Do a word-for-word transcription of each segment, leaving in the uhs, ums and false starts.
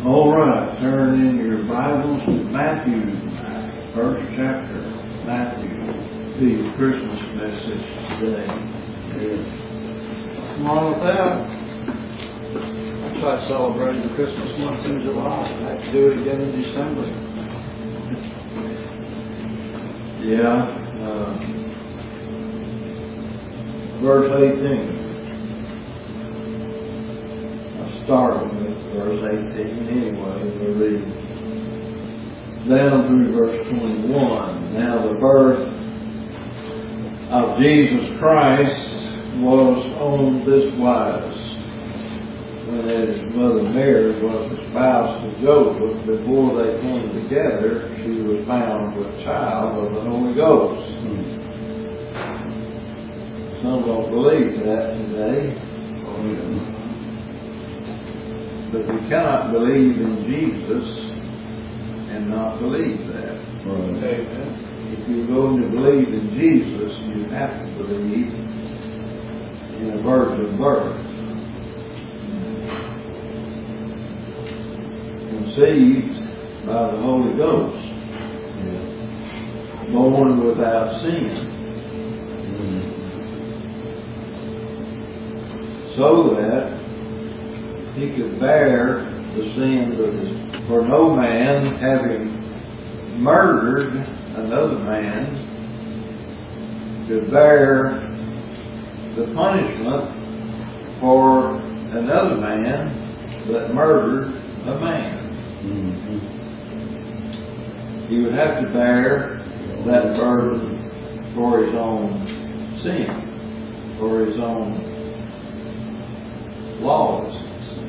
All right, turn in your Bibles to Matthew, first chapter, Matthew, the Christmas message today. Come on with that. I tried celebrating the Christmas month in July. I have to do it again in December. Yeah, uh, verse eighteen. I started with verse eighteen anyway, we read down through verse twenty-one. Now the birth of Jesus Christ was on this wise. When his mother Mary was espoused to Joseph, before they came together, she was found with child of the Holy Ghost. Hmm. Some don't believe that today. Hmm. But you cannot believe in Jesus and not believe that. Right. Amen. If you're going to believe in Jesus, you have to believe in a virgin birth. Conceived by the Holy Ghost. Yeah. Born without sin. Mm-hmm. So that he could bear the sins of his, for no man having murdered another man could bear the punishment for another man that murdered a man. Mm-hmm. He would have to bear that burden for his own sin, for his own lawlessness.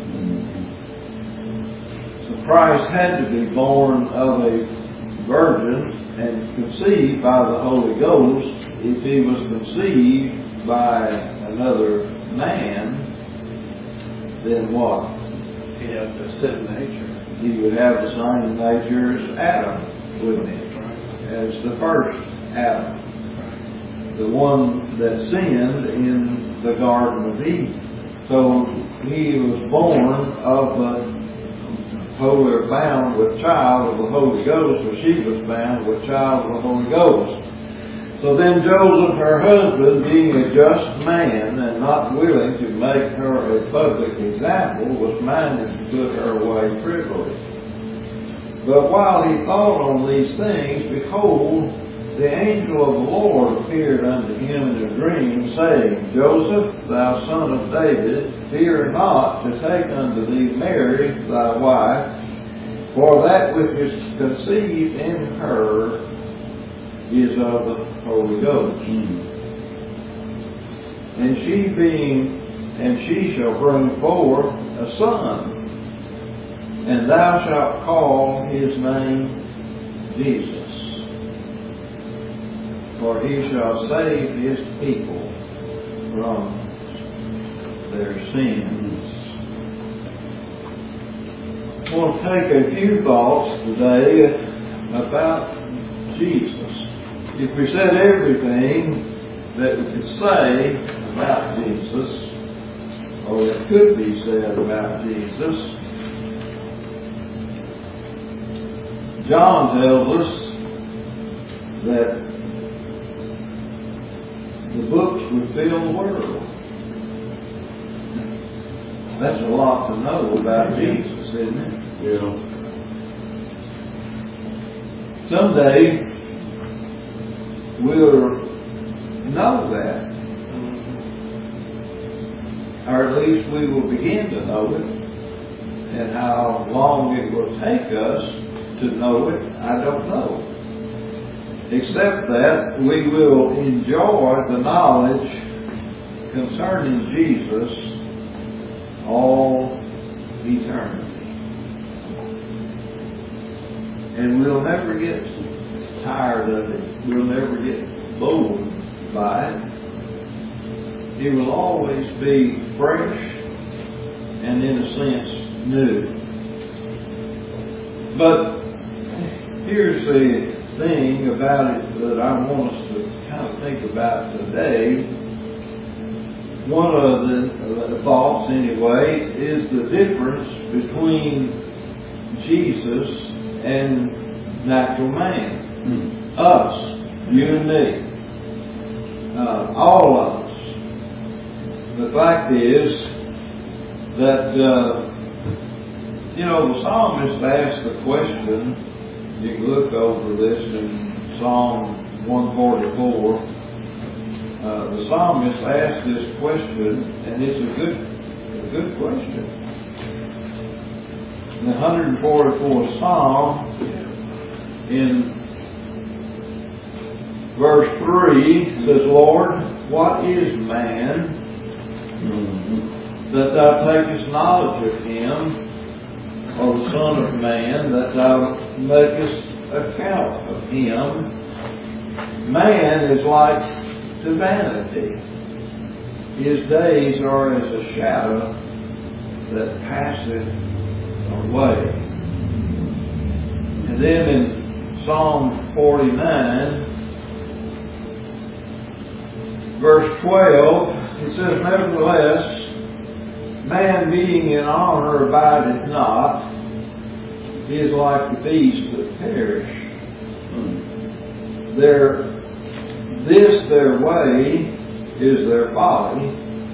So Christ had to be born of a virgin and conceived by the Holy Ghost. If he was conceived by another man, then what? He'd have the sin nature. He would have the same nature as Adam, wouldn't he? As the first Adam. The one that sinned in the Garden of Eden. So he was born of the Holy, bound with child of the Holy Ghost, or she was bound with child of the Holy Ghost. So then Joseph, her husband, being a just man and not willing to make her a public example, was minded to put her away privily. But while he thought on these things, behold, the angel of the Lord appeared unto him in a dream, saying, Joseph, thou son of David, fear not to take unto thee Mary thy wife, for that which is conceived in her is of the Holy Ghost. Mm. And she being, and she shall bring forth a son, and thou shalt call his name Jesus. For he shall save his people from their sins. I want to take a few thoughts today about Jesus. If we said everything that we could say about Jesus, or that could be said about Jesus, John tells us that the books would fill the world. That's a lot to know about Jesus, isn't it? Yeah. Someday we'll know that. Or at least we will begin to know it. And how long it will take us to know it, I don't know. Except that we will enjoy the knowledge concerning Jesus all eternity. And we'll never get tired of it. We'll never get bored by it. It will always be fresh and, in a sense, new. But here's the thing about it that I want us to kind of think about today. One of the, uh, the thoughts, anyway, is the difference between Jesus and natural man. Mm. Us, you and me. Uh, all of us. The fact is that, uh, you know, the psalmist asked the question, you can look over this in Psalm one forty-four. Uh, the psalmist asked this question, and it's a good, a good question. In the one hundred forty-fourth Psalm, in verse three, it says, Lord, what is man, mm-hmm, that thou takest knowledge of him, or the Son of Man, that thou makest account of him? Man is like to vanity. His days are as a shadow that passeth away. And then in Psalm forty-nine, verse twelve, it says, Nevertheless, man being in honor abideth not, he is like the beasts that perish. Hmm. Their, this their way is their folly,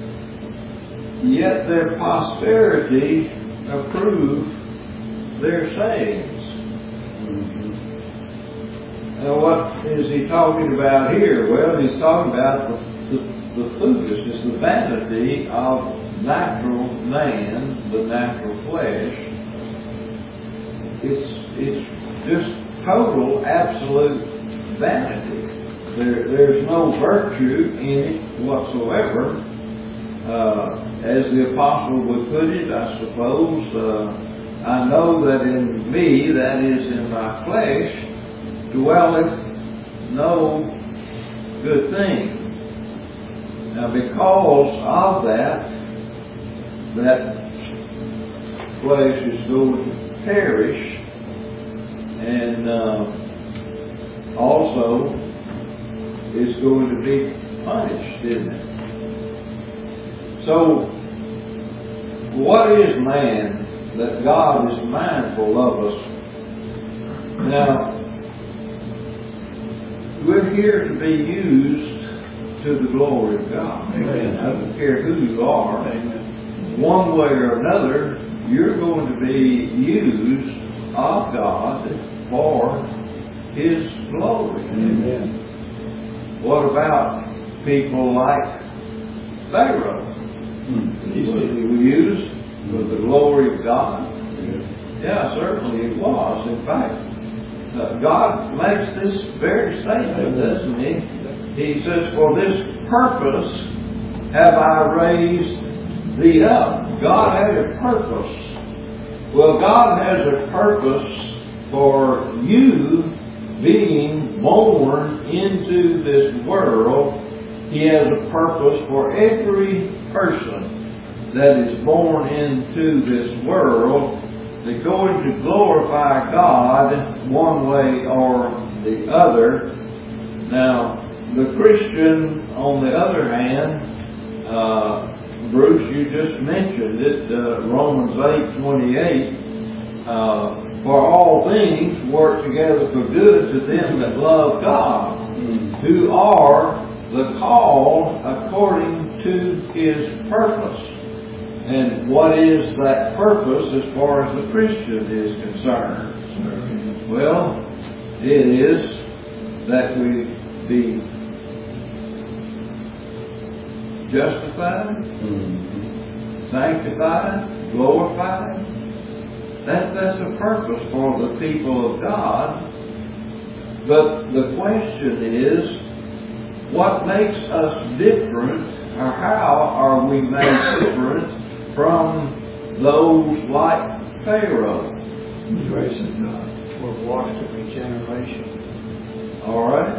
yet their posterity approve their sayings. Mm-hmm. Now what is he talking about here? Well, he's talking about the, the, the foolishness, the vanity of natural man, the natural flesh. It's it's just total, absolute vanity. There, there's no virtue in it whatsoever. Uh, as the apostle would put it, I suppose, uh, I know that in me, that is in my flesh, dwelleth no good thing. Now because of that, that flesh is going to perish, and uh, also is going to be punished, isn't it? So, what is man that God is mindful of us? Now, we're here to be used to the glory of God. Amen. I don't care who you are. Amen. One way or another, you're going to be used of God for His glory. Amen. What about people like Pharaoh? Hmm. He was used for the glory of God. Yeah, yeah, certainly it was. In fact, uh, God makes this very statement, doesn't He? He says, "For this purpose have I raised thee up." God had a purpose. Well, God has a purpose for you being born into this world. He has a purpose for every person that is born into this world. They're going to glorify God one way or the other. Now, the Christian, on the other hand, uh, Bruce, you just mentioned it, uh, Romans eight twenty-eight, uh, for all things work together for good to them that love God, mm. who are the called according to His purpose. And what is that purpose as far as the Christian is concerned? Well, it is that we be justified, mm-hmm. sanctified, glorified. That, that's a purpose for the people of God. But the question is, what makes us different, or how are we made different from those like Pharaoh? The grace of God. We're washed of regeneration. All right.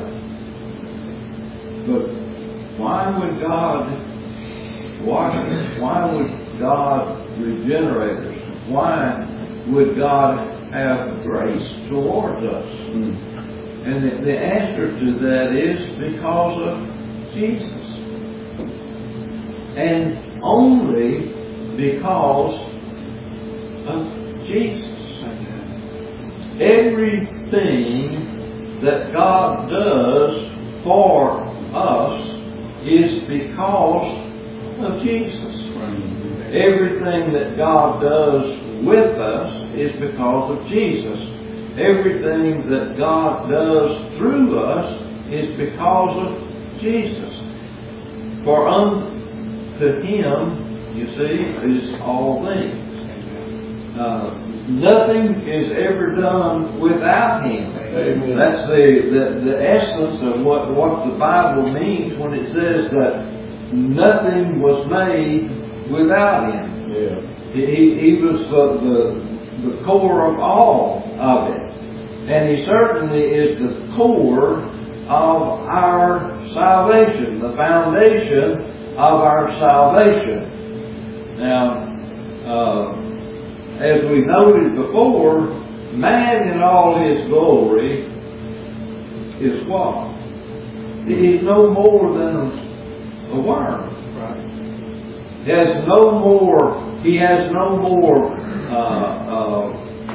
But why would God wash us? Why would God regenerate us? Why would God have grace towards us? Mm. And the, the answer to that is because of Jesus. And only because of Jesus. everything that God does for us is because of Jesus. Everything that God does with us is because of Jesus. Everything that God does through us is because of Jesus. For unto Him, you see, is all things. Uh, nothing is ever done without Him. Amen. That's the, the, the essence of what, what the Bible means when it says that nothing was made without Him. Yeah. He, he was the, the, the core of all of it. And He certainly is the core of our salvation, the foundation of our salvation. Now, uh, as we noted before, man in all his glory is what? He's no more than a worm. Right. He has no more. He has no more uh, uh,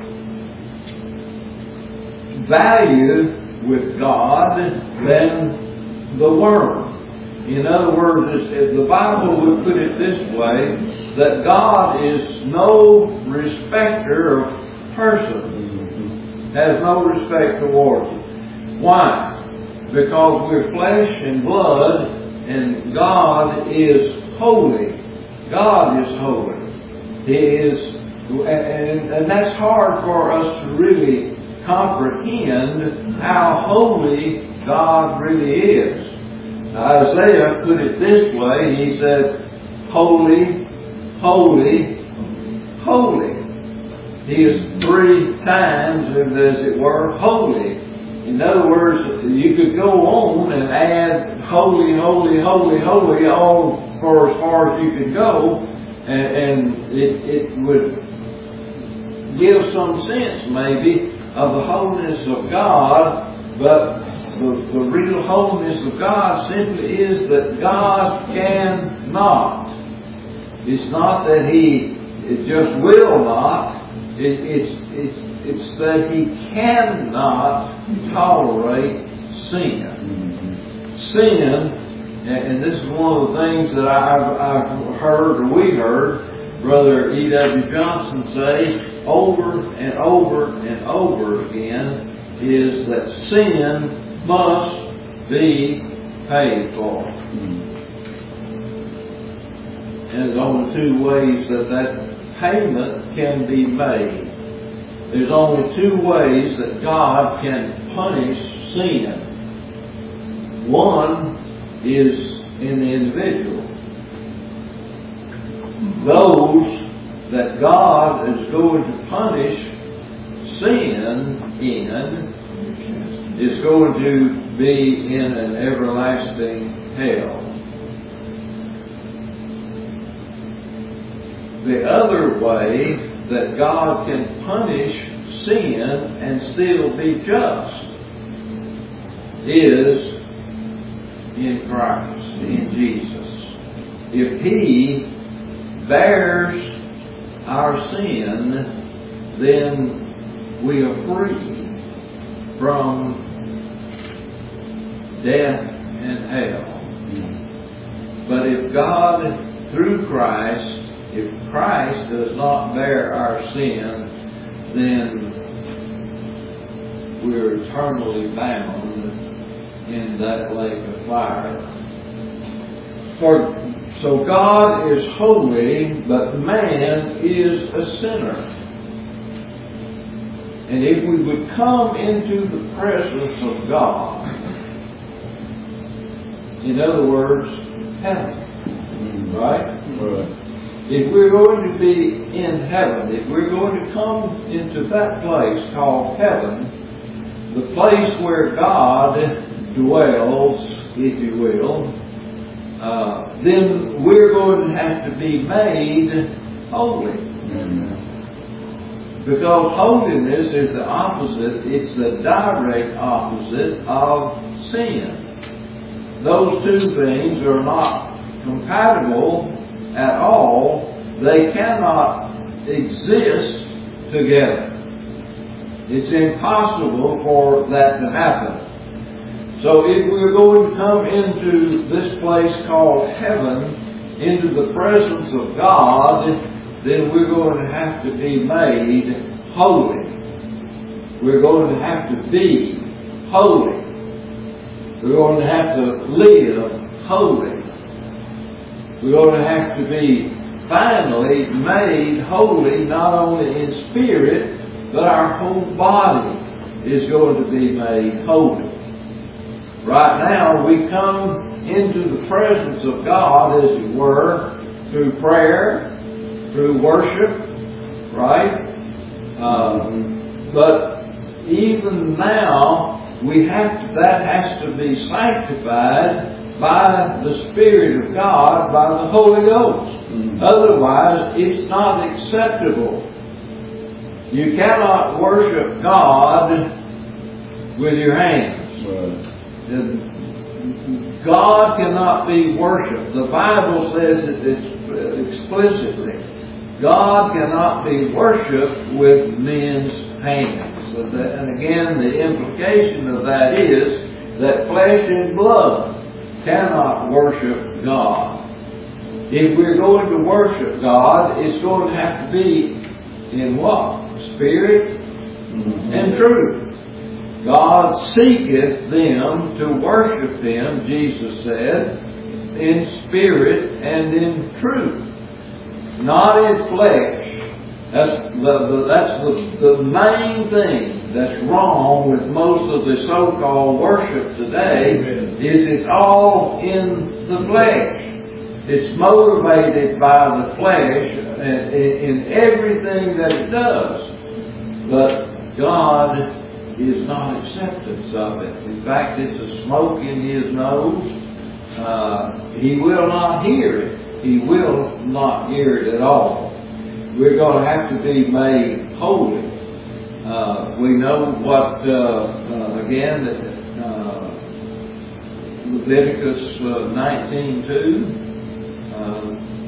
value with God than the worm. In other words, the Bible would put it this way, that God is no respecter of persons, has no respect towards us. Why? Because we're flesh and blood, and God is holy. God is holy. He is, and, and that's hard for us to really comprehend how holy God really is. Isaiah put it this way. He said, holy, holy, holy. He is three times, as it were, holy. In other words, you could go on and add holy, holy, holy, holy all for as far as you could go, and, and it, it would give some sense maybe of the holiness of God, but The, the real holiness of God simply is that God cannot. It's not that He it just will not. It, it's, it's, it's that He cannot tolerate sin. Sin, and this is one of the things that I've, I've heard, or we heard, Brother E W Johnson say over and over and over again, is that sin must be paid for. And there's only two ways that that payment can be made. There's only two ways that God can punish sin. One is in the individual. Those that God is going to punish sin in is going to be in an everlasting hell. The other way that God can punish sin and still be just is in Christ, in Jesus. If He bears our sin, then we are free from death and hell. But if God, through Christ, if Christ does not bear our sin, then we're eternally bound in that lake of fire. For so God is holy, but man is a sinner. And if we would come into the presence of God, in other words, heaven, right? Right. If we're going to be in heaven, if we're going to come into that place called heaven, the place where God dwells, if you will, uh, then we're going to have to be made holy. Mm-hmm. Because holiness is the opposite, it's the direct opposite of sin. Those two things are not compatible at all. They cannot exist together. It's impossible for that to happen. So if we're going to come into this place called heaven, into the presence of God, then we're going to have to be made holy. We're going to have to be holy. We're going to have to live holy. We're going to have to be finally made holy, not only in spirit, but our whole body is going to be made holy. Right now, we come into the presence of God, as it were, through prayer, through worship, right? Um, but even now, we have to, that has to be sanctified by the Spirit of God, by the Holy Ghost. Mm-hmm. Otherwise, it's not acceptable. You cannot worship God with your hands. Right. God cannot be worshipped. The Bible says it explicitly. God cannot be worshipped with men's hands. And again, the implication of that is that flesh and blood cannot worship God. If we're going to worship God, it's going to have to be in what? Spirit mm-hmm. and truth. God seeketh them to worship Him, Jesus said, in spirit and in truth. Not in flesh. That's the, the, that's the, the main thing that's wrong with most of the so-called worship today. Amen. Is it's all in the flesh. It's motivated by the flesh in, in everything that it does. But God is not acceptance of it. In fact, it's a smoke in His nose. Uh, he will not hear it. He will not hear it at all. We're going to have to be made holy. Uh, we know what, uh, uh, again, uh, Leviticus uh, nineteen two. Uh,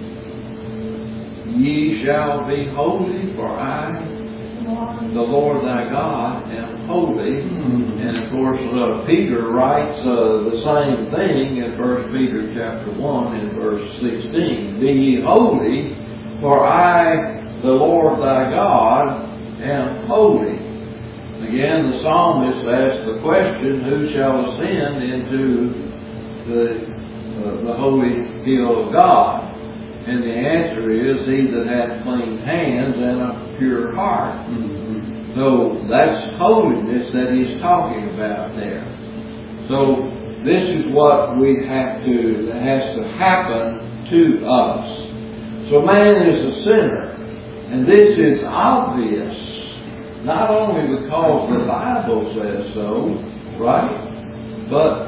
Ye shall be holy, for I, the Lord thy God, am holy. Mm-hmm. And of course, uh, Peter writes uh, the same thing in First Peter chapter one and verse sixteen. Be ye holy, for I, the Lord thy God, am holy. Again, the psalmist asks the question, who shall ascend into the, uh, the holy hill of God? And the answer is, he that hath clean hands and a pure heart. Mm-hmm. So that's holiness that he's talking about there. So this is what we have to, that has to happen to us. So man is a sinner. And this is obvious, not only because the Bible says so, right? But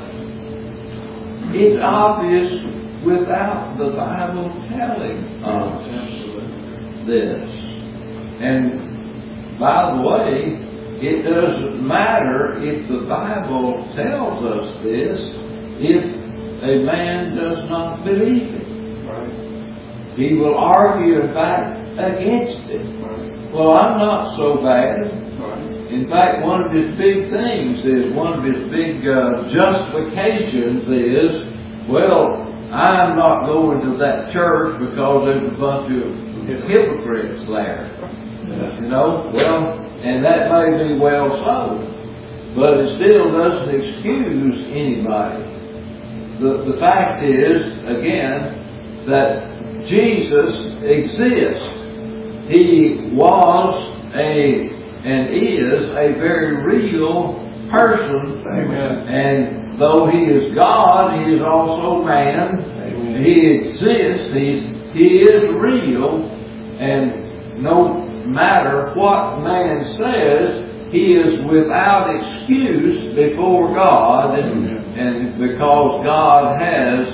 it's obvious without the Bible telling us this. And by the way, it doesn't matter if the Bible tells us this if a man does not believe it. Right. He will argue, in fact, against it. Right. Well, I'm not so bad. Right. In fact, one of his big things is, one of his big uh, justifications is, well, I'm not going to that church because there's a bunch of hypocrites there. Yeah. You know, well, and that may be well so, but it still doesn't excuse anybody. The, the fact is, again, that Jesus exists. He was a and is a very real person. Amen. And though He is God, He is also man. Amen. He exists. He's, he is real. And no matter what man says, he is without excuse before God. And, and because God has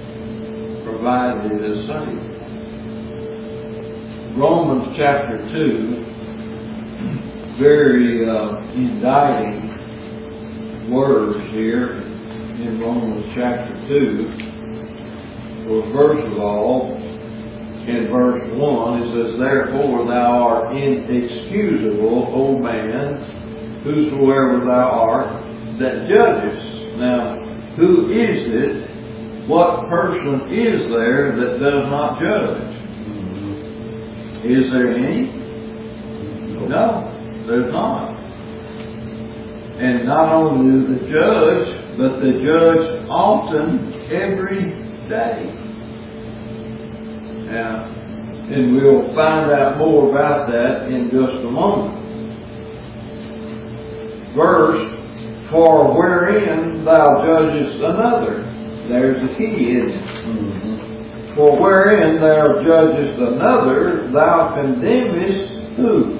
provided a Savior. Romans chapter two, very uh, indicting words here in Romans chapter two. Well, first of all, in verse one, it says, therefore thou art inexcusable, O man, whosoever thou art that judgest. Now, who is it? What person is there that does not judge? Is there any? No, there's not. And not only the judge, but the judge often every day. Now, and we'll find out more about that in just a moment. Verse, for wherein thou judgest another. There's the key, isn't it? Mm-hmm. For wherein thou judgest another, thou condemnest who?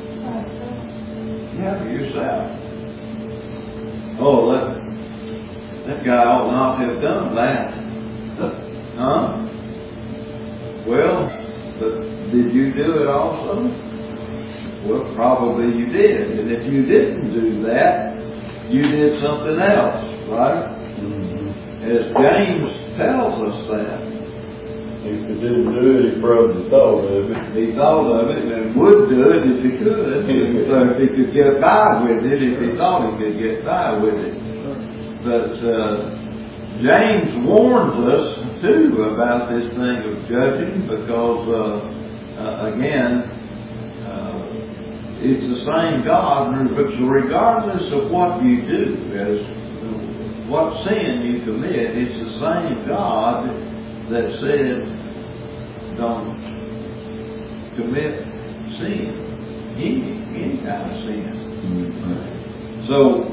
Yeah, yourself. Oh, that, that guy ought not to have done that. Huh? Well, but did you do it also? Well, probably you did. And if you didn't do that, you did something else, right? Mm-hmm. As James tells us that. If he didn't do it, he probably thought of it. He thought of it and would do it if he could. So if he could get by with it, if he thought he could get by with it. But uh, James warns us too about this thing of judging, because uh, uh, again, uh, it's the same God, regardless of what you do, as what sin you commit, it's the same God that said, don't commit sin, any, any kind of sin. Mm-hmm. So,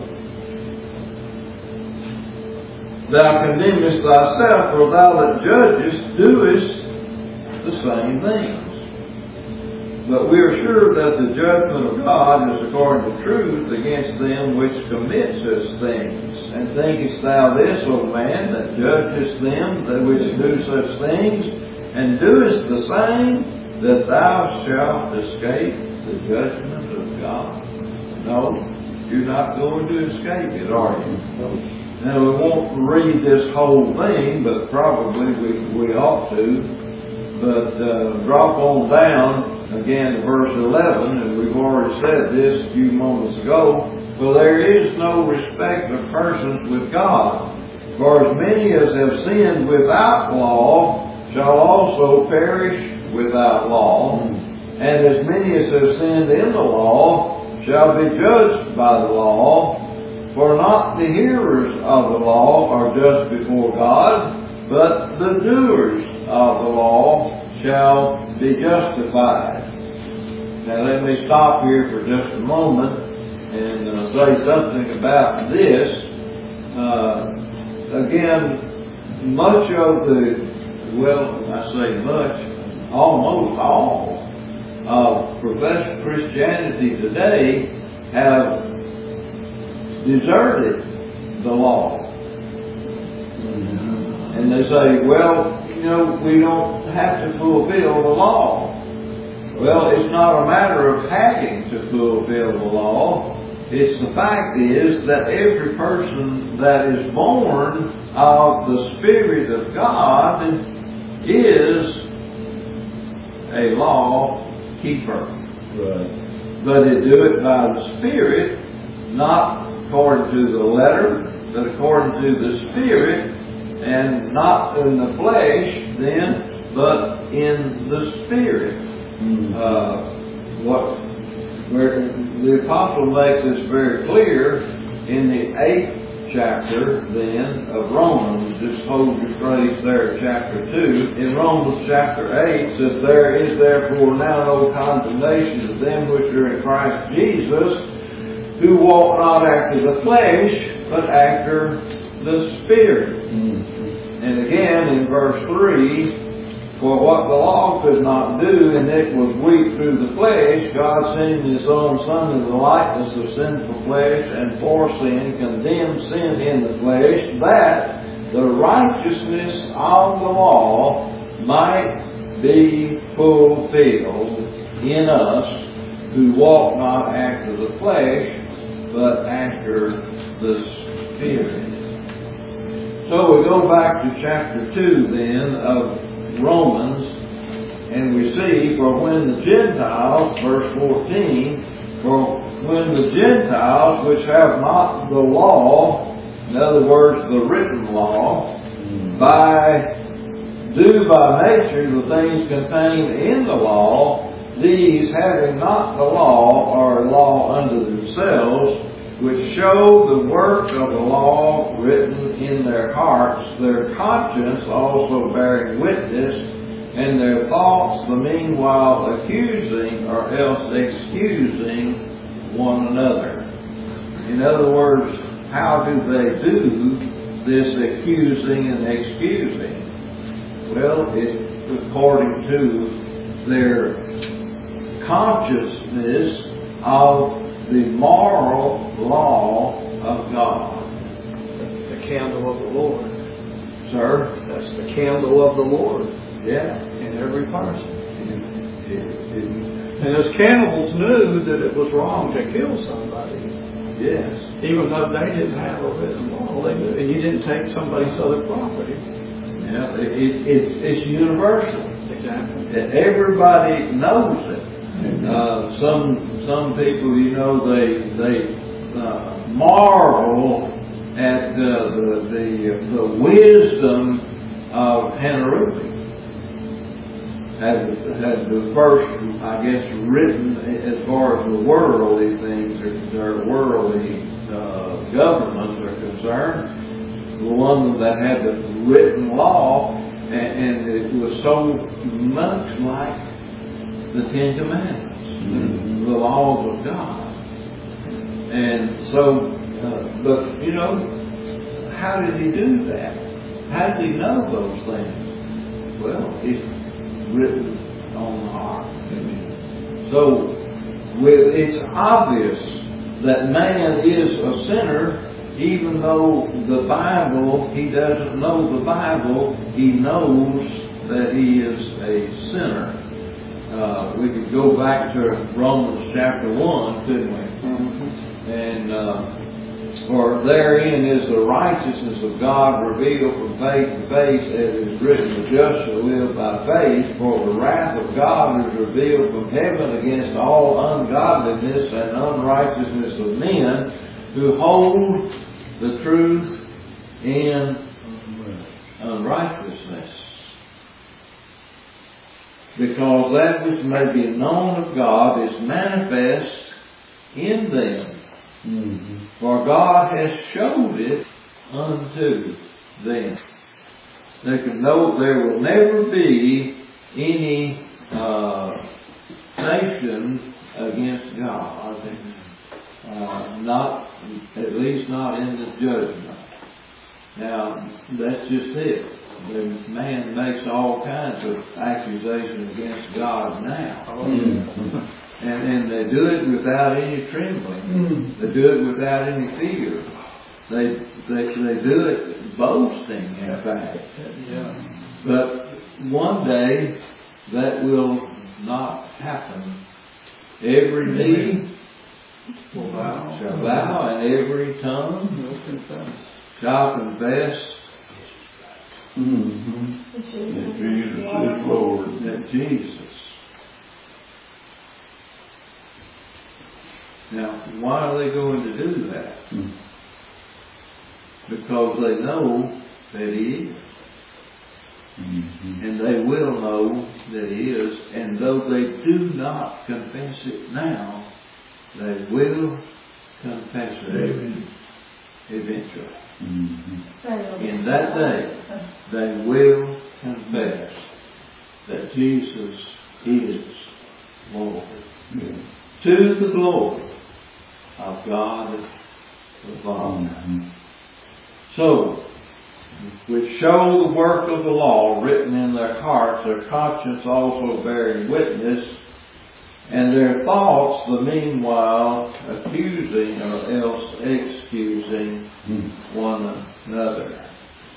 thou condemnest thyself, for thou that judgest doest the same things. But we are sure that the judgment of God is according to truth against them which commit such things. And thinkest thou this, O man, that judgest them that which do such things, and doest the same, that thou shalt escape the judgment of God? No, you're not going to escape it, are you? Now, we won't read this whole thing, but probably we, we ought to. But uh, drop on down again to verse eleven, and we've already said this a few moments ago. For there is no respect of persons with God. For as many as have sinned without law shall also perish without law. And as many as have sinned in the law shall be judged by the law. For not the hearers of the law are just before God, but the doers of the law shall be justified. Now let me stop here for just a moment and uh, say something about this. Uh, again, much of the, well, I say much, almost all of professed Christianity today have deserted the law. Mm-hmm. And they say, well, you know, we don't have to fulfill the law. Well, it's not a matter of having to fulfill the law. It's the fact is that every person that is born of the Spirit of God is a law keeper. Right. But they do it by the Spirit, not according to the letter, but according to the Spirit, and not in the flesh then, but in the Spirit. Mm-hmm. Uh, what where the apostle makes this very clear in the eighth chapter then of Romans. Just hold your phrase there at chapter two. In Romans chapter eight says, there is therefore now no condemnation to them which are in Christ Jesus, who walk not after the flesh, but after the Spirit. Mm-hmm. And again in verse three, for what the law could not do, and it was weak through the flesh, God sending His own Son in the likeness of sinful flesh, and for sin condemned sin in the flesh, that the righteousness of the law might be fulfilled in us, who walk not after the flesh, but after the Spirit. So we go back to chapter two then of Romans, and we see, for when the Gentiles, verse fourteen, for when the Gentiles, which have not the law, in other words, the written law, by do by nature the things contained in the law, these having not the law are a law unto themselves, which show the work of the law written in their hearts, their conscience also bearing witness, and their thoughts the meanwhile accusing or else excusing one another. In other words, how do they do this accusing and excusing? Well, it's according to their consciousness of the moral law of God. The candle of the Lord. Sir? That's the candle of the Lord. Yeah. In every person. It, it, it, And those cannibals knew that it was wrong to kill somebody. yes. Even though they didn't have a written law. They knew, and you didn't take somebody's other property. Yeah, it, it, it's, it's universal. Exactly. Everybody knows it. Uh, some some people, you know, they they uh, marvel at uh, the the the wisdom of Hammurabi. Had had the first, I guess, written as far as the worldly things or worldly uh, governments are concerned. The one that had the written law, and, and it was so much like the Ten Commandments, mm-hmm. the, the laws of God. And so, uh, but you know, how did he do that? How did he know those things? Well, it's written on the heart. Mm-hmm. So, with, it's obvious that man is a sinner. Even though the Bible, he doesn't know the Bible, he knows that he is a sinner. Uh, we could go back to Romans chapter one, couldn't we? Mm-hmm. And uh, for therein is the righteousness of God revealed from face to face, as it is written, the just shall live by faith. For the wrath of God is revealed from heaven against all ungodliness and unrighteousness of men, who hold the truth in unrighteousness. Because that which may be known of God is manifest in them. Mm-hmm. For God has showed it unto them. They can know there will never be any uh, nation against God. Uh, not, at least not in the judgment. Now, that's just it. The man makes all kinds of accusations against God now. Mm-hmm. and, and they do it without any trembling. Mm-hmm. They do it without any fear. They, they, they do it boasting, in fact. Yeah. But one day, that will not happen. Every knee will bow, shall bow, and every tongue will confess. Shall confess mm-hmm. that Jesus is Lord. That Jesus. Now, why are they going to do that? Mm. Because they know that He is. Mm-hmm. And they will know that He is. And though they do not confess it now, they will confess it eventually. Mm-hmm. In that day, they will confess that Jesus is Lord. Yeah. To the glory of God the Father. Mm-hmm. So, which show the work of the law written in their hearts, their conscience also bearing witness, and their thoughts the meanwhile accusing or else excusing mm. one another.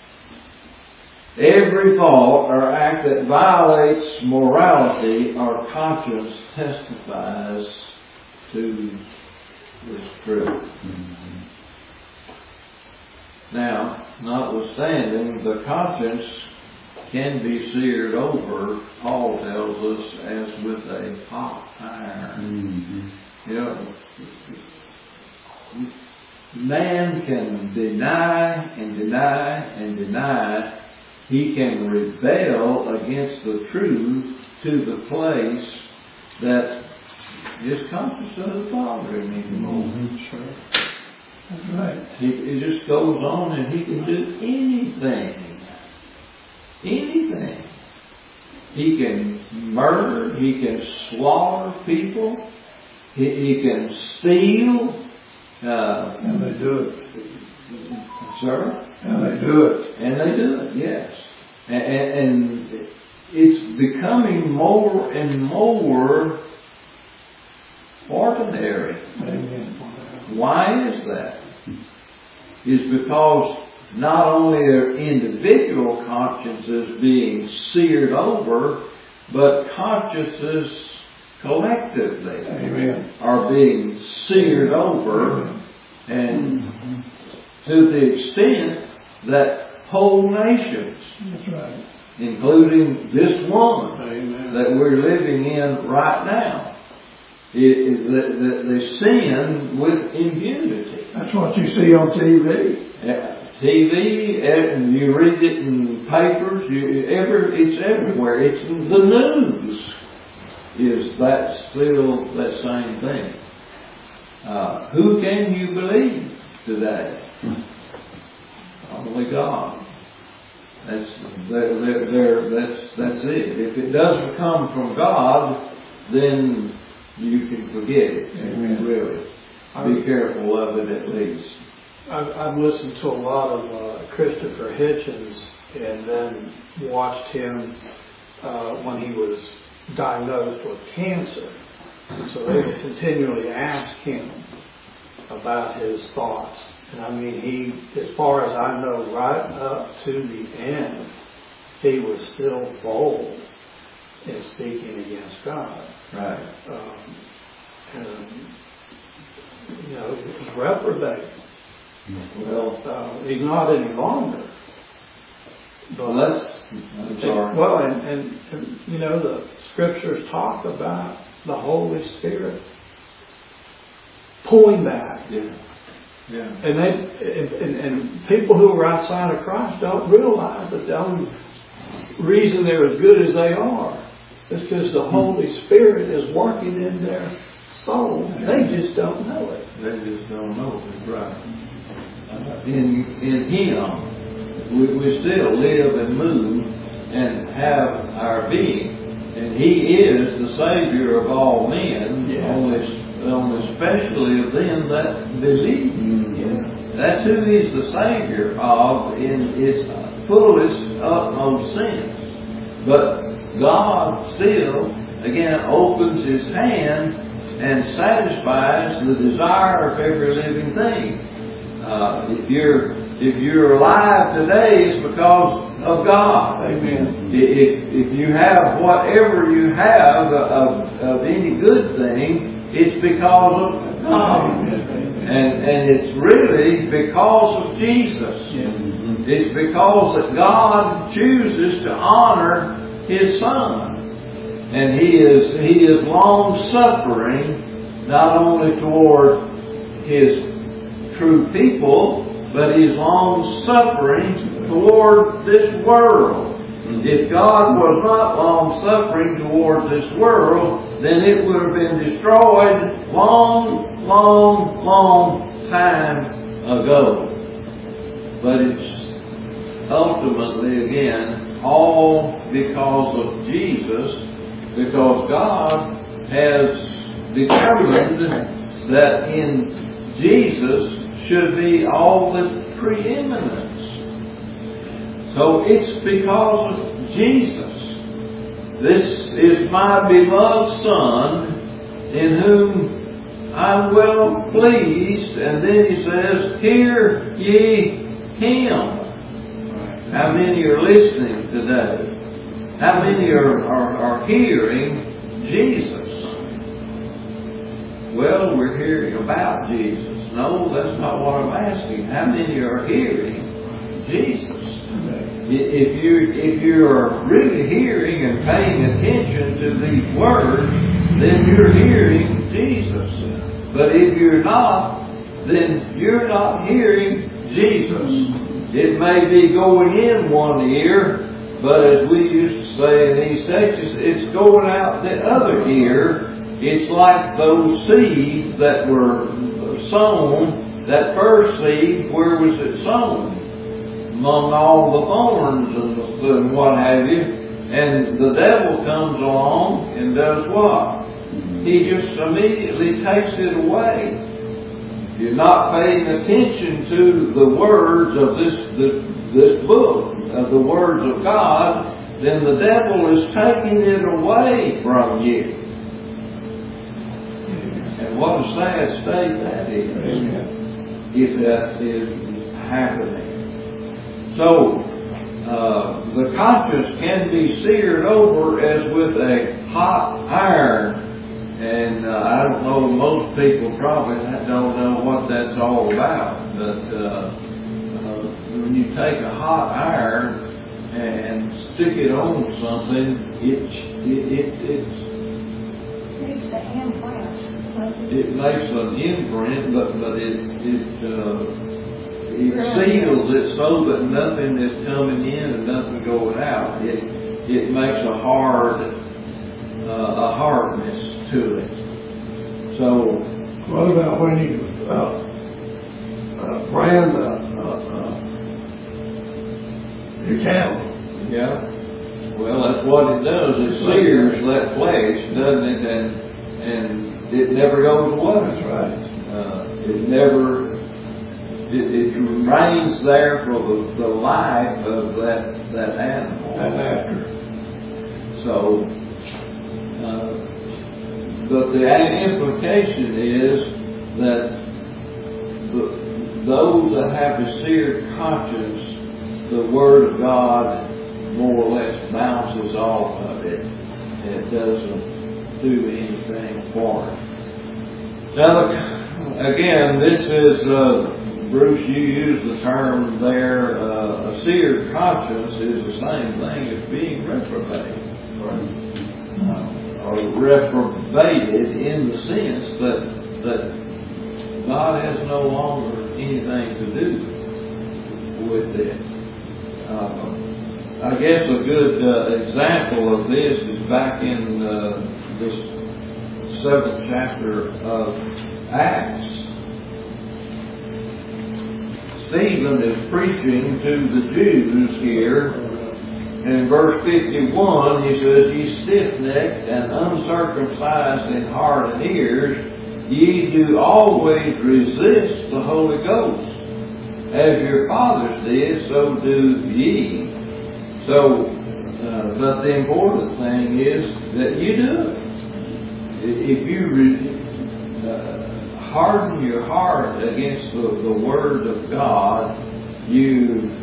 Every thought or act that violates morality or conscience testifies to this truth. Mm-hmm. Now, notwithstanding, the conscience can be seared over, Paul tells us, as with a hot iron. Mm-hmm. You know, man can deny and deny and deny. He can rebel against the truth to the place that his conscience doesn't bother him anymore. Mm-hmm. Sure. That's right. He, it just goes on and he can do anything. Anything. He can murder. He can slaughter people. He, he can steal. Uh, and they do it. Sir? And they do it. And they do it, yes. And, and, and it's becoming more and more ordinary. Amen. Why is that? It's because not only are individual consciences being seared over, but consciences collectively Amen. are being seared over. Amen. And to the extent that whole nations, that's right, including this one Amen. That we're living in right now, it, it, that, that they sin with impunity. That's what you see on T V. Uh, T V, and you read it in papers. You, ever, it's everywhere. It's the news. Is that still that same thing? Uh, who can you believe today? Only God. That's they're, they're, they're, that's that's it. If it doesn't come from God, then you can forget it. Amen. Really, be careful of it at least. I've, I've listened to a lot of uh, Christopher Hitchens, and then watched him uh, when he was diagnosed with cancer. And so they would continually ask him about his thoughts. And I mean, he, as far as I know, right up to the end, he was still bold in speaking against God. Right. Um, and, you know, he was reprobate. Well, Uh, he's not any longer. But well, that's. I'm sorry. well, and, and, and you know, the scriptures talk about the Holy Spirit pulling back. Yeah. Yeah. And they and, and people who are outside of Christ don't realize that the only reason they're as good as they are is because the Holy Spirit is working in their soul. They just don't know it. They just don't know it. Right. Uh, in in Him, we, we still live and move and have our being, and He is the Savior of all men. Yeah. Only. Only especially of them that believe. Yeah. That's who He's the Savior of in its fullest, utmost sense. But God still, again, opens His hand and satisfies the desire of every living thing. Uh, if you're if you're alive today, it's because of God. Amen. If if you have whatever you have of of any good thing, it's because of God. And, and it's really because of Jesus. Yeah. It's because that God chooses to honor His Son. And He is He is long suffering not only toward His true people, but He's long suffering toward this world. If God was not long suffering toward this world, then it would have been destroyed long, long, long time ago. But it's ultimately, again, all because of Jesus, because God has determined that in Jesus should be all the preeminence. So it's because of Jesus. This is my beloved Son, in whom I'm well pleased. And then He says, hear ye Him. How many are listening today? How many are, are, are hearing Jesus? Well, we're hearing about Jesus. No, that's not what I'm asking. How many are hearing Jesus? If you if you're really hearing and paying attention to these words, then you're hearing Jesus. But if you're not, then you're not hearing Jesus. It may be going in one ear, but as we used to say in East Texas, it's going out the other ear. It's like those seeds that were sown, that first seed, where was it sown? Among all the thorns and, and what have you. And the devil comes along and does what? He just immediately takes it away. If you're not paying attention to the words of this, this, this book, of the words of God, then the devil is taking it away from you. And what a sad state that is, if that is happening. So, uh, the conscience can be seared over as with a hot iron. And uh, I don't know, most people probably don't know what that's all about. But uh, uh, when you take a hot iron and stick it on something, it it it it's, Makes the imprint. it makes an imprint, but but it it uh, it seals it so that nothing is coming in and nothing going out. It it makes a hard uh, a hardness to it. So, what about when you uh, uh, brand uh, uh, uh, your cattle? yeah. Well, that's what it does. It sears that flesh, doesn't it? And and it never goes away. That's right. Uh, it never. It, it remains there for the, the life of that that animal. And after. So. Uh, But the implication is that the, those that have a seared conscience, the Word of God more or less bounces off of it. And it doesn't do anything for it. Now, again, this is, uh, Bruce, you used the term there, uh, a seared conscience is the same thing as being reprobate. Right. Uh, or reprobated in the sense that that God has no longer anything to do with it. Uh, I guess a good uh, example of this is back in uh, this seventh chapter of Acts. Stephen is preaching to the Jews here. In verse fifty-one, he says, "Ye stiff-necked and uncircumcised in heart and ears, ye do always resist the Holy Ghost. As your fathers did, so do ye." So, uh, but the important thing is that you do it. If you re- uh, harden your heart against the, the Word of God, you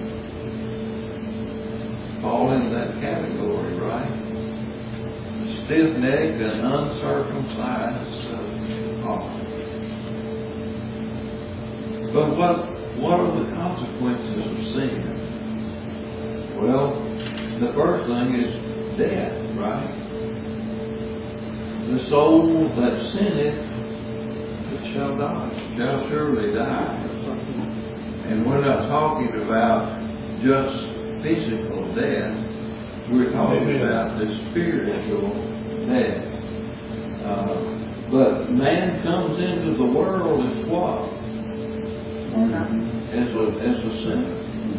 fall in that category, right? Stiff-necked and uncircumcised heart. But what what are the consequences of sin? Well, the first thing is death, right? The soul that sinneth it shall die, shall surely die. And we're not talking about just physical death, we're talking about the spiritual death. Uh, but man comes into the world as what? As a, as a sinner.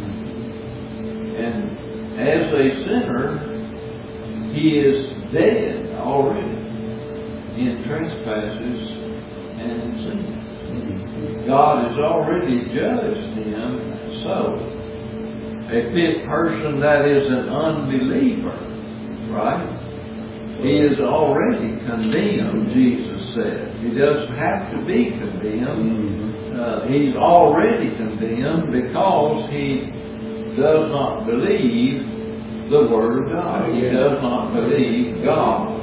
And as a sinner, he is dead already in trespasses and in sin. God has already judged him so. A fit person that is an unbeliever, right? He is already condemned, Jesus said. He doesn't have to be condemned. Uh, he's already condemned because he does not believe the Word of God. He does not believe God.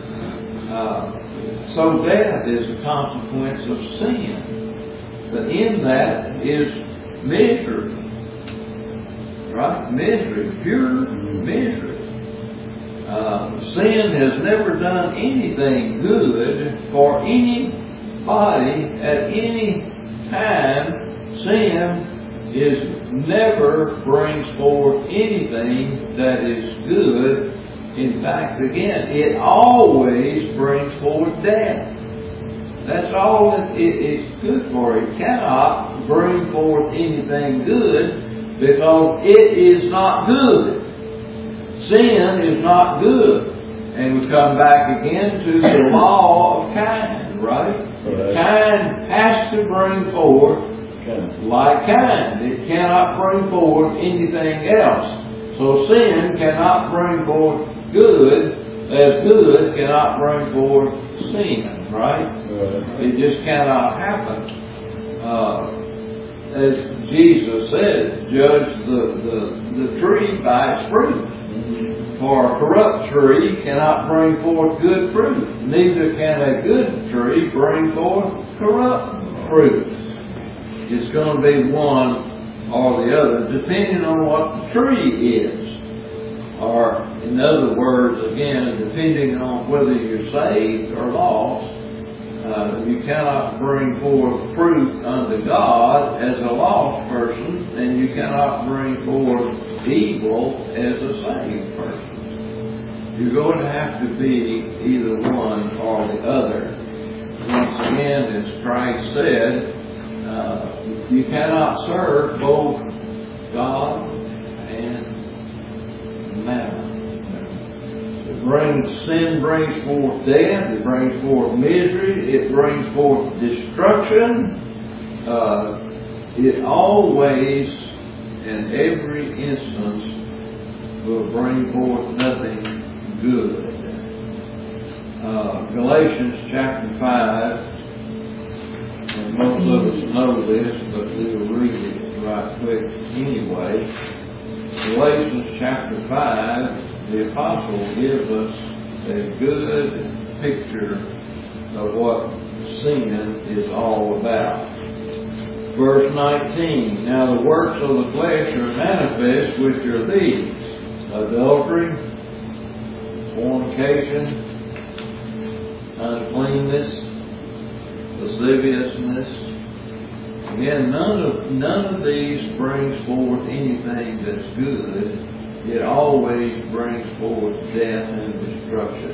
Uh, so death is a consequence of sin. But in that is misery. Right? Misery, pure misery. Uh, sin has never done anything good for any body at any time, sin is never brings forth anything that is good. In fact, again, it always brings forth death. That's all that it is good for. It cannot bring forth anything good because it is not good. Sin is not good. And we come back again to the law of kind, right? Right. Kind has to bring forth Okay. like kind. It cannot bring forth anything else. So sin cannot bring forth good, as good cannot bring forth sin, right? Right. It just cannot happen. Uh, as Jesus said, judge the, the, the tree by its fruit. For a corrupt tree cannot bring forth good fruit, neither can a good tree bring forth corrupt fruit. It's going to be one or the other, depending on what the tree is. Or, in other words, again, depending on whether you're saved or lost, uh, you cannot bring forth fruit unto God as a lost person, and you cannot bring forth evil as a saved person. You're going to have to be either one or the other. Once again, as Christ said, uh, you cannot serve both God and mammon. It brings, sin brings forth death, it brings forth misery, it brings forth destruction. Uh, it always, in every instance, will bring forth nothing good. Uh, Galatians chapter five, and most of us know this, but we'll read it right quick anyway. Galatians chapter five, the apostle gives us a good picture of what sin is all about. Verse nineteen, now the works of the flesh are manifest, which are these: adultery, fornication, uncleanness, lasciviousness. Again, none of none of these brings forth anything that's good. It always brings forth death and destruction.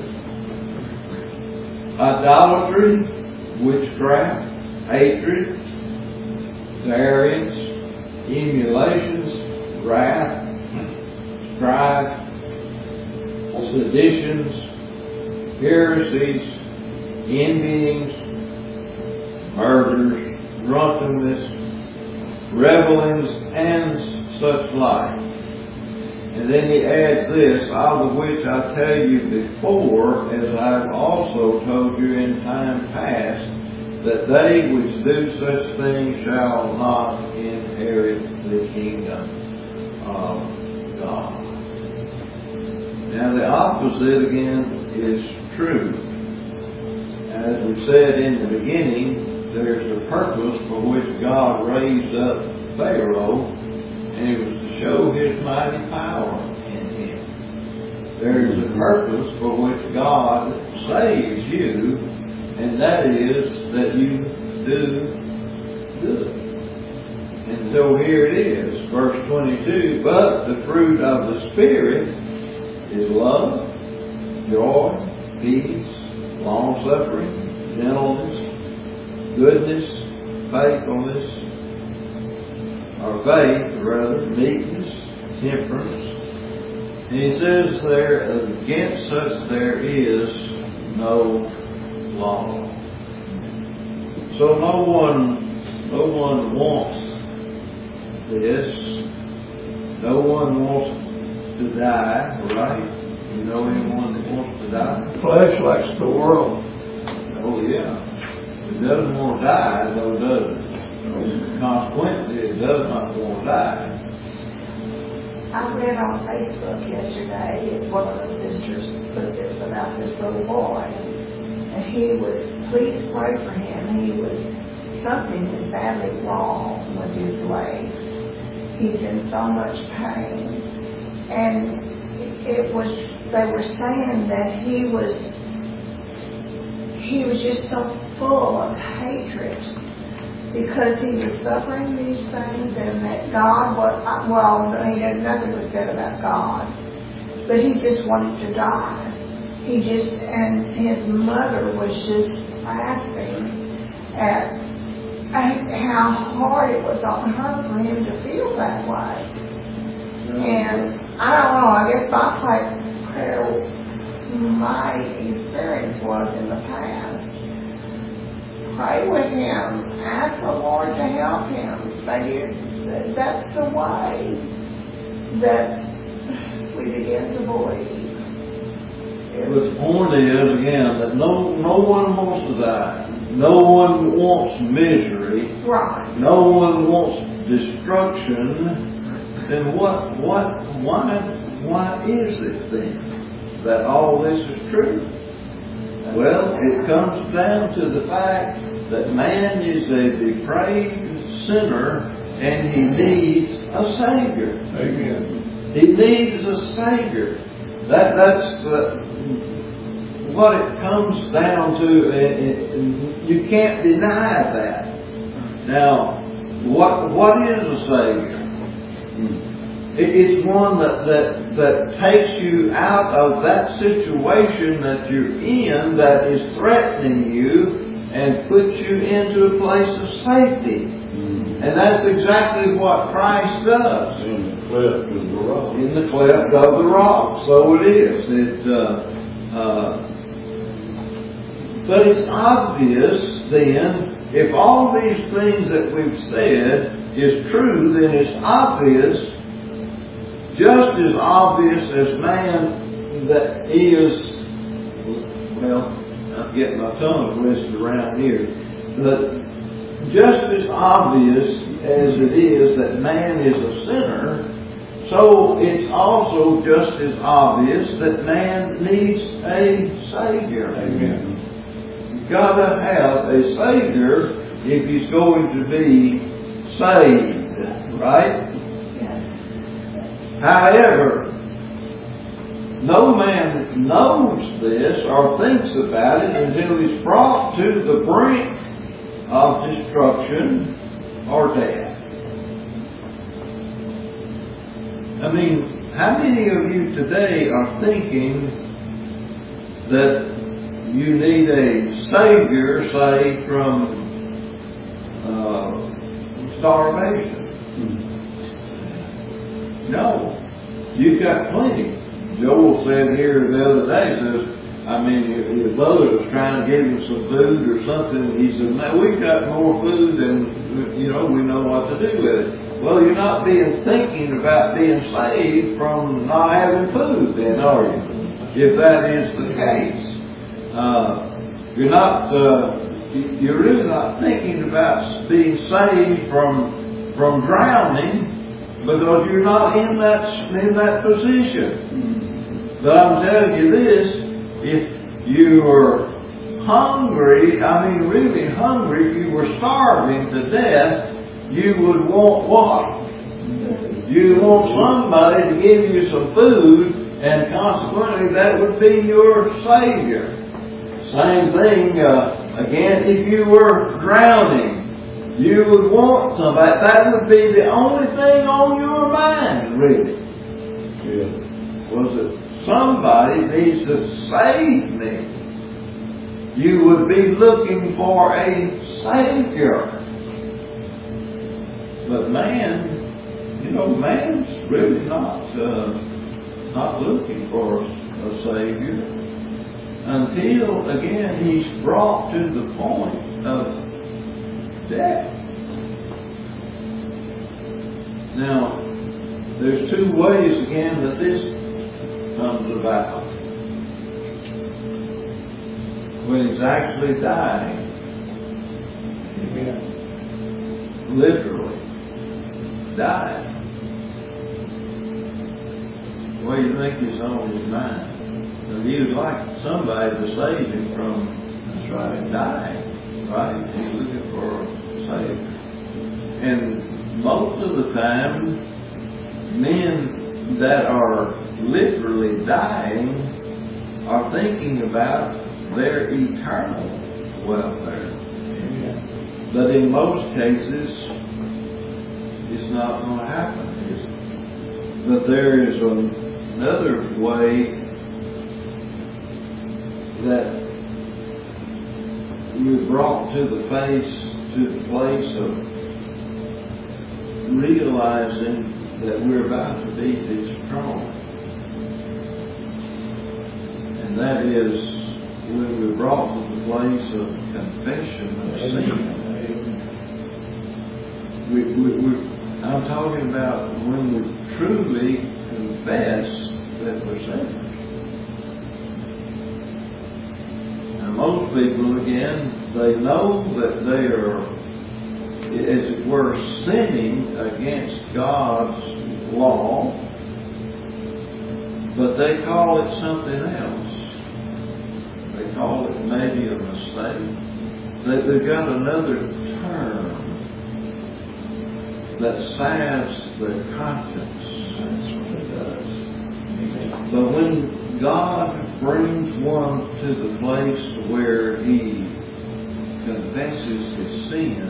Idolatry, witchcraft, hatred, variance, emulations, wrath, strife, seditions, heresies, envyings, murders, drunkenness, revelings, and such like. And then he adds this, of which I tell you before, as I have also told you in time past, that they which do such things shall not inherit the kingdom of God. Now the opposite again is true. As we said in the beginning, there's a purpose for which God raised up Pharaoh, and it was to show His mighty power in him. There is a purpose for which God saves you, and that is that you do good. And so here it is, verse twenty-two, but the fruit of the Spirit is love, joy, peace, long-suffering, gentleness, goodness, faithfulness, or faith, rather, meekness, temperance. And he says there, against such there is no law. So no one, no one wants this. No one wants to die, right? You know anyone that wants to die? Flesh likes the world. Oh yeah. It doesn't want to die, though, does it? Consequently, it does not want to die. I read on Facebook yesterday, one of the sisters put this about this little boy, and he was, please pray for him. He was, something was badly wrong with his leg. He's in so much pain. And it was, they were saying that he was, he was just so full of hatred because he was suffering these things and that God was, well, he had nothing was said about God, but he just wanted to die. He just, and his mother was just laughing at, at how hard it was on her for him to feel that way. And I don't know, I guess my prayer, my experience was in the past. Pray with him. Ask the Lord to help him. Maybe that's the way that we begin to believe. The point is, again, that no no one wants to die. No one wants misery. Right. No one wants destruction. Then what, what, why, why is it then that all this is true? Well, it comes down to the fact that man is a depraved sinner and he needs a Savior. Amen. He needs a Savior. That, that's uh, what it comes down to. And you can't deny that. Now, what what is a Savior? It, it's one that, that, that takes you out of that situation that you're in that is threatening you and puts you into a place of safety. Mm. And that's exactly what Christ does. In the cleft of the rock. In the cleft of the rock. So it is. It, uh, uh, but it's obvious then, if all these things that we've said is true, then it's obvious, just as obvious as man that is, well, I'm getting my tongue twisted around here, but just as obvious as it is that man is a sinner, so it's also just as obvious that man needs a Savior. Amen. You've got to have a Savior if he's going to be saved, right? Yes. However, no man knows this or thinks about it until he's brought to the brink of destruction or death. I mean, how many of you today are thinking that you need a Savior, say, from uh, starvation? No. You've got plenty. Joel said here the other day, says, I mean, his brother was trying to give him some food or something. He said, man, we've got more food than, you know, we know what to do with it. Well, you're not being thinking about being saved from not having food then, are you? If that is the case. Uh, you're not, uh, you're really not thinking about being saved from, from drowning because you're not in that, in that position. But I'm telling you this, if you were hungry, I mean really hungry, if you were starving to death, you would want what? You want somebody to give you some food, and consequently that would be your Savior. Same thing, uh, again, if you were drowning, you would want somebody. That would be the only thing on your mind, really. Yeah. Was that somebody needs to save me. You would be looking for a Savior. But man, you know, man's really not uh, not looking for a Savior until, again, he's brought to the point of death. Now, there's two ways, again, that this comes about. When he's actually dying. Amen. Literally. Dying. What do you think is on his mind? Well, he would like somebody to save him from That's right. dying. Right? He's looking for a Savior. And most of the time, men that are literally dying are thinking about their eternal welfare. But in most cases, it's not going to happen. But there is another way that we're brought to the face, to the place of realizing that we're about to be destroyed. And that is when we're brought to the place of confession of sin. We, we, we, I'm talking about when we truly confess that we're sinners. And most people, again, they know that they are, as it were, sinning against God's law, but they call it something else. They call it maybe a mistake. They, they've got another term that salves their conscience. That's what it does. But when God brings one to the place where he confesses his sin,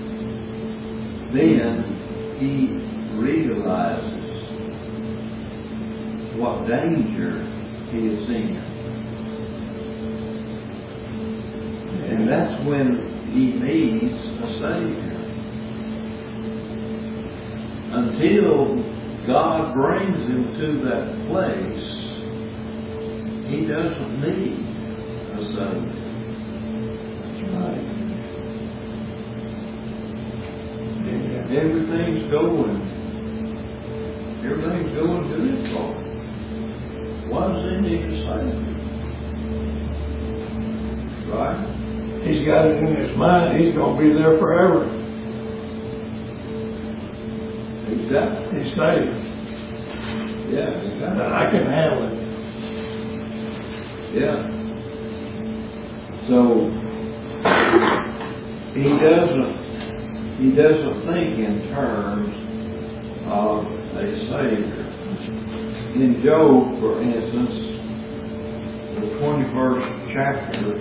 then he realizes what danger he is in. And that's when he needs a Savior. Until God brings him to that place, he doesn't need a Savior. That's right. Yeah. Everything's going. Everything's going good for him. Why does he need a Savior? Right? He's got it in his mind. He's going to be there forever. Exactly. He's saved. Yeah, exactly. I can handle it. Yeah. So he doesn't he doesn't think in terms of a Savior. In Job, for instance, the twenty-first chapter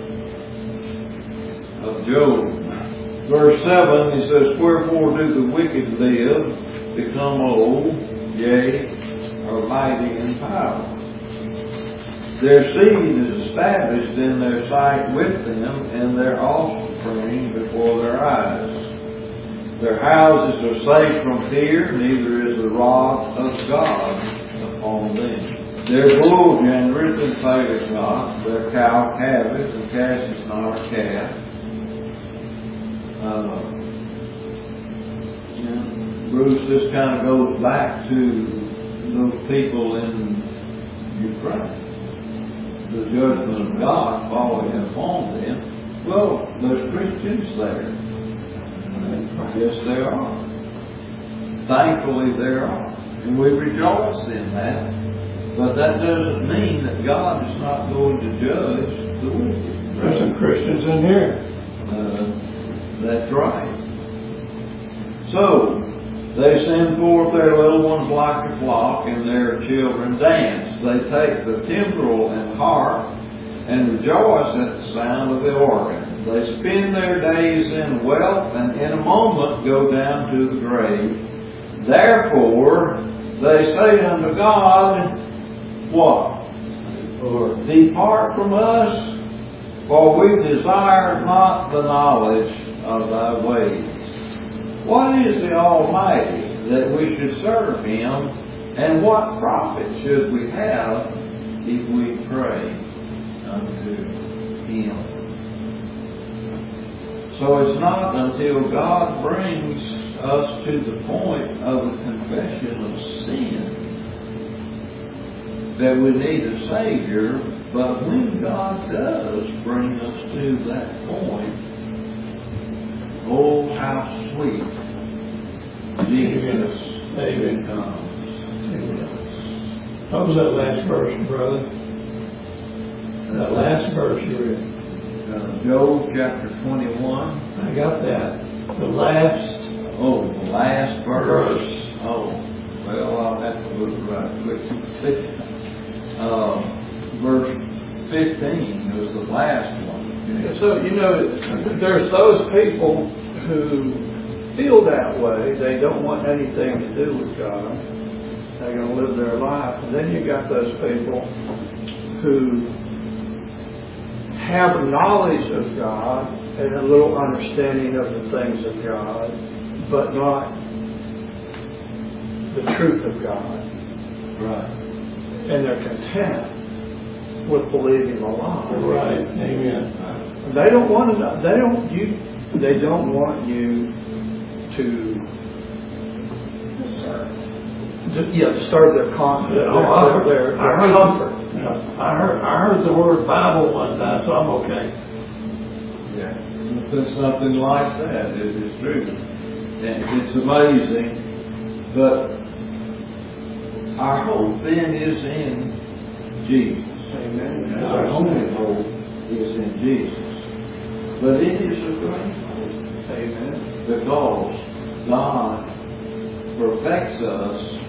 of Job, verse seven, he says, "Wherefore do the wicked live, become old, yea, are mighty in power? Their seed is established in their sight with them, and their offspring before their eyes. Their houses are safe from fear, neither is the rod of God upon them. Their bull genereth and faileth not, their cow calveth and casteth not a calf." Uh, you know, Bruce, this kind of goes back to those people in Ukraine. The judgment of God falling upon them. Well, there's Christians there. Yes, there are. Thankfully, there are. And we rejoice in that. But that doesn't mean that God is not going to judge the wicked. There's some Christians in here. Uh, that's right. So, they send forth their little ones like a flock, and their children dance. They take the timbrel and harp, and rejoice at the sound of the organ. They spend their days in wealth, and in a moment go down to the grave. Therefore, they say unto God, what? Depart from us, for we desire not the knowledge of thy ways. What is the Almighty that we should serve him, and what profit should we have if we pray unto him? So it's not until God brings us to the point of a confession of sin that we need a Savior. But when God does bring us to that point, oh, how sweet Jesus Amen. comes. Amen. What was that last verse, brother? That last verse you read. Uh, Job chapter twenty-one. I got that. The last. Oh, the last verse. Verse. Oh, well, I'll have to look right quick. Uh, verse fifteen was the last one. So, you know, there's those people who feel that way. They don't want anything to do with God. They're going to live their life. And then you got those people who have a knowledge of God and a little understanding of the things of God, but not the truth of God. Right. And they're content with believing a lie. Right. Amen. They don't want to. They don't. You. They don't want you to. to yeah, disturb their confidence, Oh, I heard- their, their, I their heard- comfort. Yeah, I heard, I heard the word Bible one time, so I'm okay. Yeah. It's something like that. It is true. And it's amazing. But our hope then is in Jesus. Amen. Our only hope is in Jesus. But it is a great hope Amen. because God perfects us